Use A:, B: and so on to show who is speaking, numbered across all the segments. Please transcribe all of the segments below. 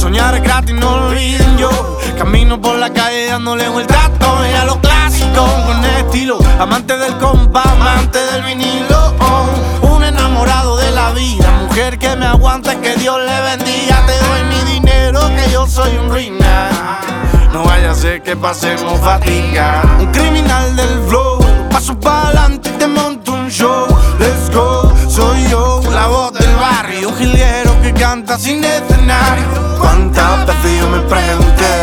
A: Soñar es gratis, no lo olviden yo. Camino por la calle dándole vueltas y a lo clásico con estilo. Amante del compás, amante del vinilo. Un enamorado de la vida, mujer que me aguanta, que Dios le bendiga. Te doy mi dinero, que yo soy un ruina. No vaya a ser que pasemos fatiga. Un criminal del flow, paso pa'lante y te monto un show. Let's go, soy yo, la voz del barrio, un jilguero que canta sin escenario. ¿Cuántas veces yo me pregunté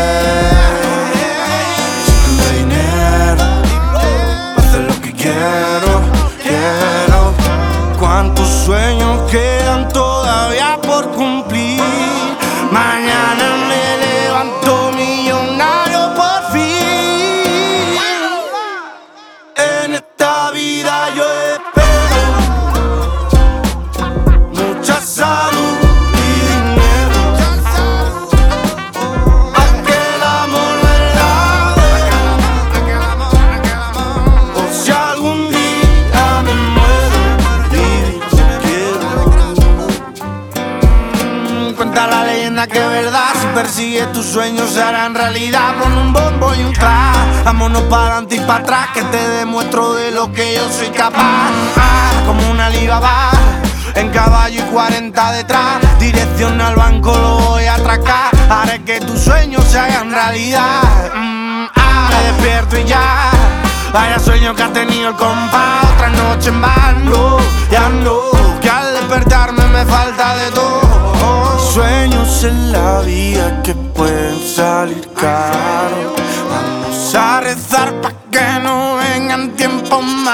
A: si tuve dinero para hacer lo que quiero? ¿Cuántos sueños quedan todavía por cumplir? Mañana me levanto millonario por fin. En esta vida yo espero mucha salud y dinero, a que el amor verdadero. Por si algún día me muero, vivir si quiero. Cuenta la leyenda que es verdad, si persigues tus sueños se harán realidad. Pon un bombo y un track, vámonos para adelante y para atrás, que te demuestro de lo que yo soy capaz. Como una Alibaba, en caballo y 40 detrás, dirección al banco lo voy a atracar. Haré que tus sueños se hagan realidad. Me despierto y ya, vaya sueño que ha tenido el compás. Otra noche en vano, ya no, que al despertarme me falta de todo. Sueños en la vida que pueden salir caros. Vamos a rezar pa' que no vengan tiempos malos.